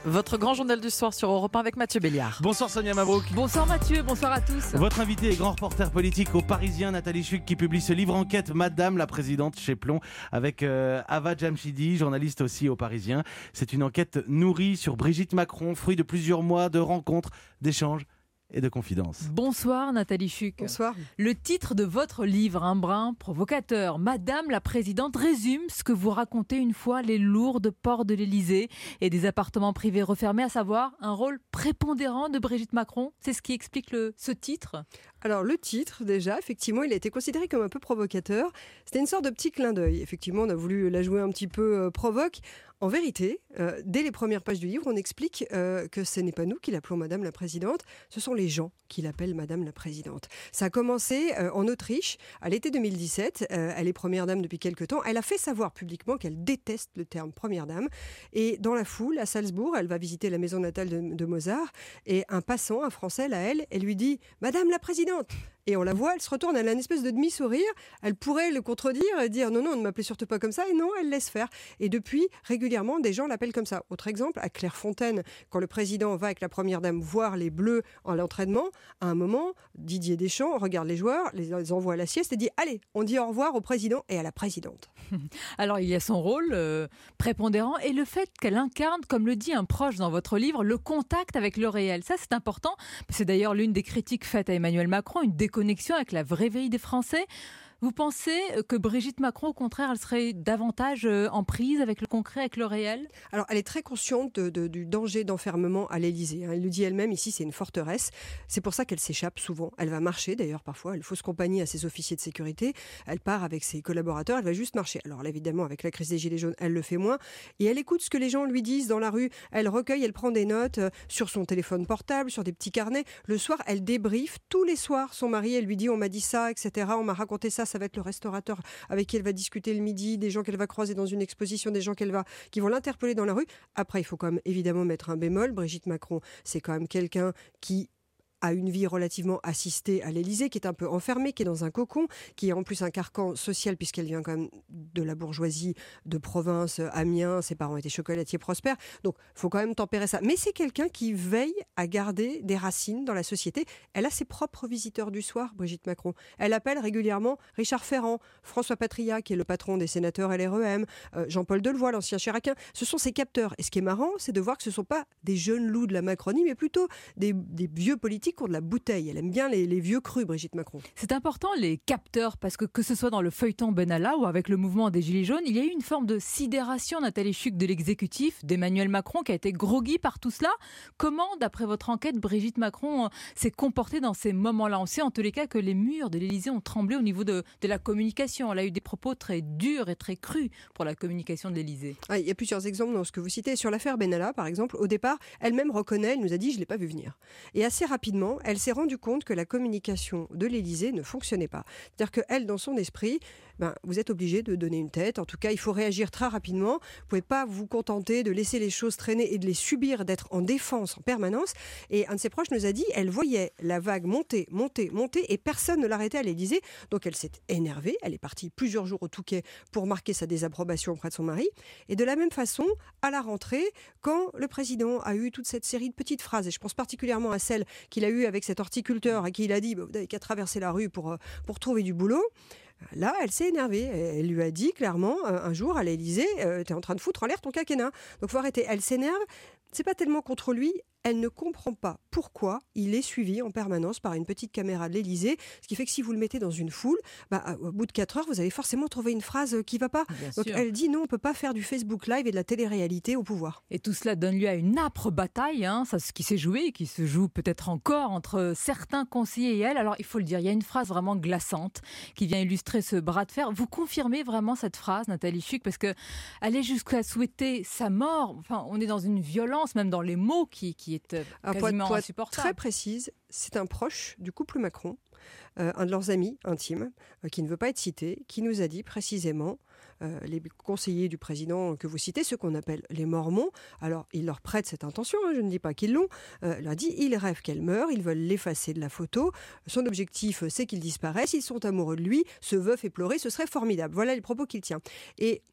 Votre grand journal du soir sur Europe 1 avec Mathieu Béliard. Bonsoir Sonia Mabrouk. Bonsoir Mathieu, bonsoir à tous. Votre invité est grand reporter politique au Parisien, Nathalie Chuc, qui publie ce livre enquête Madame la Présidente chez Plon avec Ava Jamshidi, journaliste aussi au Parisien. C'est une enquête nourrie sur Brigitte Macron, fruit de plusieurs mois de rencontres, d'échanges et de confidences. Bonsoir Nathalie Chuc. Bonsoir. Le titre de votre livre, un brin provocateur, Madame la Présidente, résume ce que vous racontez une fois les lourdes portes de l'Élysée et des appartements privés refermés, à savoir un rôle prépondérant de Brigitte Macron. C'est ce qui explique ce titre. Alors le titre, déjà, effectivement, il a été considéré comme un peu provocateur. C'était une sorte de petit clin d'œil. Effectivement, on a voulu la jouer un petit peu provoque. En vérité, dès les premières pages du livre, on explique que ce n'est pas nous qui l'appelons Madame la Présidente, ce sont les gens qui l'appellent Madame la Présidente. Ça a commencé en Autriche, à l'été 2017. Elle est première dame depuis quelques temps. Elle a fait savoir publiquement qu'elle déteste le terme première dame. Et dans la foule, à Salzbourg, elle va visiter la maison natale de Mozart. Et un passant, un Français, là, elle lui dit « Madame la Présidente !» Et on la voit, elle se retourne, elle a une espèce de demi-sourire. Elle pourrait le contredire et dire « Non, non, ne m'appelez surtout pas comme ça ». Et non, elle laisse faire. Et depuis, régulièrement, des gens l'appellent comme ça. Autre exemple, à Clairefontaine, quand le président va avec la première dame voir les Bleus en l'entraînement, à un moment, Didier Deschamps regarde les joueurs, les envoie à la sieste et dit « Allez, on dit au revoir au président et à la présidente ». Alors il y a son rôle prépondérant et le fait qu'elle incarne, comme le dit un proche dans votre livre, le contact avec le réel. Ça c'est important. C'est d'ailleurs l'une des critiques faites à Emmanuel Macron, une déconnexion avec la vraie vie des Français. Vous pensez que Brigitte Macron, au contraire, elle serait davantage en prise avec le concret, avec le réel ? Alors, elle est très consciente du danger d'enfermement à l'Élysée. Elle le dit elle-même, ici, c'est une forteresse. C'est pour ça qu'elle s'échappe souvent. Elle va marcher, d'ailleurs, parfois. Elle fausse compagnie à ses officiers de sécurité. Elle part avec ses collaborateurs. Elle va juste marcher. Alors, là, évidemment, avec la crise des Gilets jaunes, elle le fait moins. Et elle écoute ce que les gens lui disent dans la rue. Elle recueille, elle prend des notes sur son téléphone portable, sur des petits carnets. Le soir, elle débriefe tous les soirs son mari. Elle lui dit, on m'a dit ça, etc. On m'a raconté ça. Ça va être le restaurateur avec qui elle va discuter le midi, des gens qu'elle va croiser dans une exposition, des gens qui vont l'interpeller dans la rue. Après, il faut quand même évidemment mettre un bémol. Brigitte Macron, c'est quand même quelqu'un qui a une vie relativement assistée à l'Élysée, qui est un peu enfermée, qui est dans un cocon, qui est en plus un carcan social, puisqu'elle vient quand même de la bourgeoisie de province, Amiens, ses parents étaient chocolatiers prospères, donc il faut quand même tempérer ça. Mais c'est quelqu'un qui veille à garder des racines dans la société. Elle a ses propres visiteurs du soir, Brigitte Macron. Elle appelle régulièrement Richard Ferrand, François Patria, qui est le patron des sénateurs LREM, Jean-Paul Delevoye, l'ancien chiraquien. Ce sont ses capteurs. Et ce qui est marrant, c'est de voir que ce ne sont pas des jeunes loups de la Macronie, mais plutôt des vieux politiques qui ont de la bouteille. Elle aime bien les vieux crus, Brigitte Macron. C'est important, les capteurs, parce que ce soit dans le feuilleton Benalla ou avec le mouvement des Gilets jaunes, il y a eu une forme de sidération, Nathalie Chuc, de l'exécutif, d'Emmanuel Macron, qui a été groggy par tout cela. Comment, d'après votre enquête, Brigitte Macron s'est comportée dans ces moments-là ? On sait en tous les cas que les murs de l'Élysée ont tremblé au niveau de la communication. Elle a eu des propos très durs et très crus pour la communication de l'Élysée. Il y a plusieurs exemples dans ce que vous citez. Sur l'affaire Benalla, par exemple, au départ, elle-même reconnaît, elle nous a dit « je ne l'ai pas vu venir ». Et assez rapidement, elle s'est rendue compte que la communication de l'Élysée ne fonctionnait pas. C'est-à-dire qu'elle, dans son esprit, vous êtes obligé de donner une tête. En tout cas, il faut réagir très rapidement. Vous ne pouvez pas vous contenter de laisser les choses traîner et de les subir, d'être en défense en permanence. Et un de ses proches nous a dit, elle voyait la vague monter, monter, monter et personne ne l'arrêtait à l'Élysée. Donc elle s'est énervée. Elle est partie plusieurs jours au Touquet pour marquer sa désapprobation auprès de son mari. Et de la même façon, à la rentrée, quand le président a eu toute cette série de petites phrases, et je pense particulièrement à celle qu'il a eue avec cet horticulteur à qui il a dit vous n'avez qu'à traverser la rue pour trouver du boulot. Là, elle s'est énervée. Elle lui a dit clairement un jour à l'Élysée t'es en train de foutre en l'air ton quinquennat. Donc faut arrêter. Elle s'énerve. C'est pas tellement contre lui. Elle ne comprend pas pourquoi il est suivi en permanence par une petite caméra de l'Élysée, ce qui fait que si vous le mettez dans une foule, au bout de 4 heures, vous allez forcément trouver une phrase qui ne va pas. Bien Donc sûr. elle dit non, on ne peut pas faire du Facebook Live et de la télé-réalité au pouvoir. Et tout cela donne lieu à une âpre bataille, ça, ce qui s'est joué et qui se joue peut-être encore entre certains conseillers et elle. Alors il faut le dire, il y a une phrase vraiment glaçante qui vient illustrer ce bras de fer. Vous confirmez vraiment cette phrase, Nathalie Chuc, parce que aller jusqu'à souhaiter sa mort, enfin, on est dans une violence, même dans les mots qui est quasiment pour être insupportable. très précise, c'est un proche du couple Macron, un de leurs amis intimes, qui ne veut pas être cité, qui nous a dit précisément, les conseillers du président que vous citez, ceux qu'on appelle les Mormons, alors ils leur prêtent cette intention, je ne dis pas qu'ils l'ont, leur a dit, ils rêvent qu'elle meure, ils veulent l'effacer de la photo, son objectif c'est qu'il disparaisse, ils sont amoureux de lui, ce veuf est pleuré, ce serait formidable. Voilà les propos qu'il tient. Et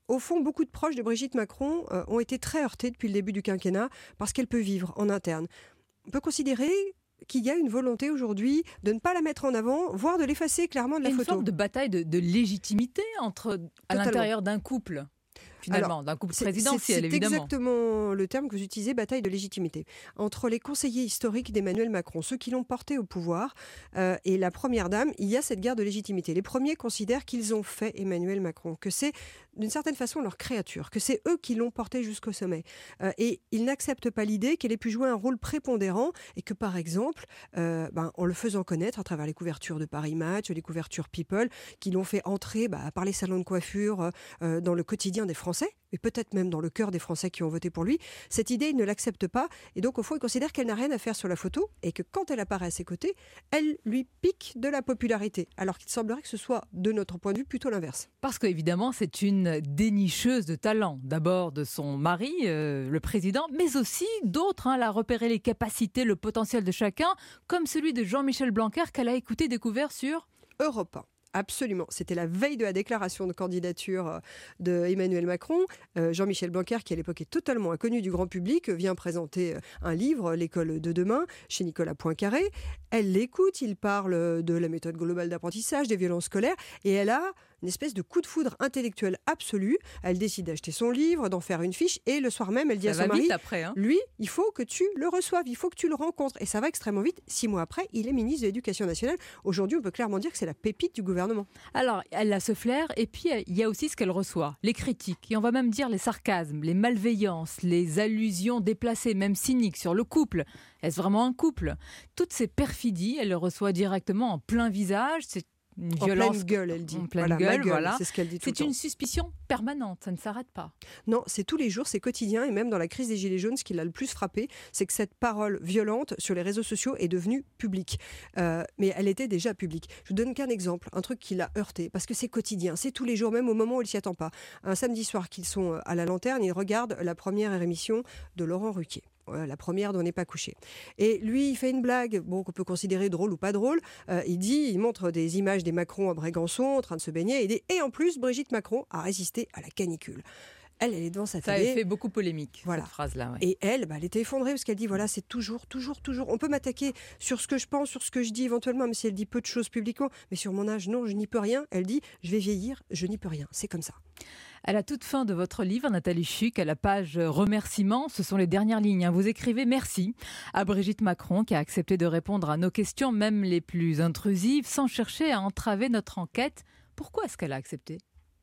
Au fond, beaucoup de proches de Brigitte Macron ont été très heurtés depuis le début du quinquennat parce qu'elle peut vivre en interne. On peut considérer qu'il y a une volonté aujourd'hui de ne pas la mettre en avant, voire de l'effacer clairement de la photo. Une forme de bataille de légitimité à l'intérieur d'un couple. Finalement, Alors, d'un couple présidentiel, évidemment. C'est exactement le terme que vous utilisez, bataille de légitimité. Entre les conseillers historiques d'Emmanuel Macron, ceux qui l'ont porté au pouvoir, et la première dame, il y a cette guerre de légitimité. Les premiers considèrent qu'ils ont fait Emmanuel Macron, que c'est d'une certaine façon leur créature, que c'est eux qui l'ont porté jusqu'au sommet. Et ils n'acceptent pas l'idée qu'elle ait pu jouer un rôle prépondérant et que, par exemple, en le faisant connaître à travers les couvertures de Paris Match, les couvertures People, qui l'ont fait entrer par les salons de coiffure dans le quotidien des Français, et peut-être même dans le cœur des Français qui ont voté pour lui, cette idée, il ne l'accepte pas. Et donc, au fond, il considère qu'elle n'a rien à faire sur la photo et que quand elle apparaît à ses côtés, elle lui pique de la popularité. Alors qu'il semblerait que ce soit, de notre point de vue, plutôt l'inverse. Parce qu'évidemment, c'est une dénicheuse de talent. D'abord de son mari, le président, mais aussi d'autres. Elle a repéré les capacités, le potentiel de chacun, comme celui de Jean-Michel Blanquer qu'elle a écouté découvert sur Europe 1. Absolument. C'était la veille de la déclaration de candidature de Emmanuel Macron. Jean-Michel Blanquer, qui à l'époque est totalement inconnu du grand public, vient présenter un livre, L'école de demain, chez Nicolas Poincaré. Elle l'écoute, il parle de la méthode globale d'apprentissage, des violences scolaires, et elle a une espèce de coup de foudre intellectuel absolu. Elle décide d'acheter son livre, d'en faire une fiche, et le soir même, elle dit à son mari, lui, il faut que tu le reçoives, il faut que tu le rencontres. Et ça va extrêmement vite. 6 mois après, il est ministre de l'Éducation nationale. Aujourd'hui, on peut clairement dire que c'est la pépite du gouvernement. Alors, elle a ce flair, et puis il y a aussi ce qu'elle reçoit, les critiques, et on va même dire les sarcasmes, les malveillances, les allusions déplacées, même cyniques sur le couple. Est-ce vraiment un couple ? Toutes ces perfidies, elle les reçoit directement en plein visage. C'est une violence. En pleine gueule, elle dit. En pleine gueule, voilà. C'est ce qu'elle dit tout le temps. C'est une suspicion permanente, ça ne s'arrête pas. Non, c'est tous les jours, c'est quotidien, et même dans la crise des Gilets jaunes, ce qui l'a le plus frappé, c'est que cette parole violente sur les réseaux sociaux est devenue publique. Mais elle était déjà publique. Je vous donne qu'un exemple, un truc qui l'a heurté, parce que c'est quotidien, c'est tous les jours, même au moment où il ne s'y attend pas. Un samedi soir qu'ils sont à la lanterne, ils regardent la première émission de Laurent Ruquier. La première dont on n'est pas couché. Et lui, il fait une blague, qu'on peut considérer drôle ou pas drôle. Il montre des images des Macron à Brégançon, en train de se baigner, et il dit, et en plus, Brigitte Macron a résisté à la canicule. Elle est devant sa télé. Ça a fait beaucoup polémique, voilà. Cette phrase-là. Ouais. Et elle était effondrée parce qu'elle dit, voilà, c'est toujours. On peut m'attaquer sur ce que je pense, sur ce que je dis éventuellement, même si elle dit peu de choses publiquement. Mais sur mon âge, non, je n'y peux rien. Elle dit, je vais vieillir, je n'y peux rien. C'est comme ça. À la toute fin de votre livre, Nathalie Chuck, à la page remerciements, ce sont les dernières lignes. Vous écrivez « Merci » à Brigitte Macron qui a accepté de répondre à nos questions, même les plus intrusives, sans chercher à entraver notre enquête. Pourquoi est-ce qu'elle a accepté ?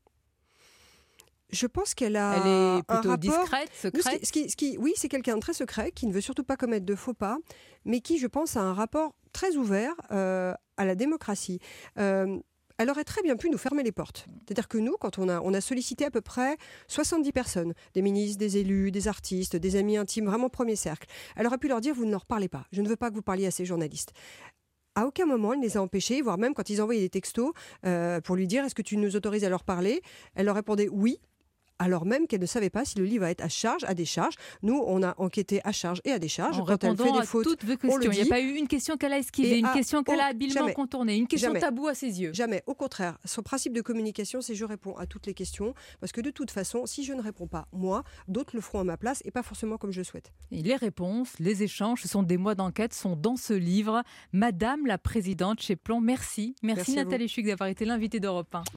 Je pense qu'elle a Elle est plutôt un rapport... discrète, secrète. Oui, c'est quelqu'un de très secret, qui ne veut surtout pas commettre de faux pas, mais qui, je pense, a un rapport très ouvert à la démocratie. Elle aurait très bien pu nous fermer les portes. C'est-à-dire que nous, quand on a sollicité à peu près 70 personnes, des ministres, des élus, des artistes, des amis intimes, vraiment premier cercle, elle aurait pu leur dire « vous ne leur parlez pas, je ne veux pas que vous parliez à ces journalistes ». À aucun moment, elle ne les a empêchés, voire même quand ils envoyaient des textos pour lui dire « est-ce que tu nous autorises à leur parler ?» Elle leur répondait « oui ». Alors même qu'elle ne savait pas si le livre va être à décharge. Nous, on a enquêté à charge et à décharge. En quand elle fait des fautes, toutes vos questions. Il n'y a pas eu une question qu'elle a esquivée, une question qu'elle a habilement contournée, une question taboue à ses yeux. Jamais. Au contraire, son principe de communication, c'est je réponds à toutes les questions. Parce que de toute façon, si je ne réponds pas, moi, d'autres le feront à ma place et pas forcément comme je le souhaite. Et les réponses, les échanges, ce sont des mois d'enquête, sont dans ce livre. Madame la présidente chez Plon, merci. Merci Nathalie Chuck d'avoir été l'invitée d'Europe 1.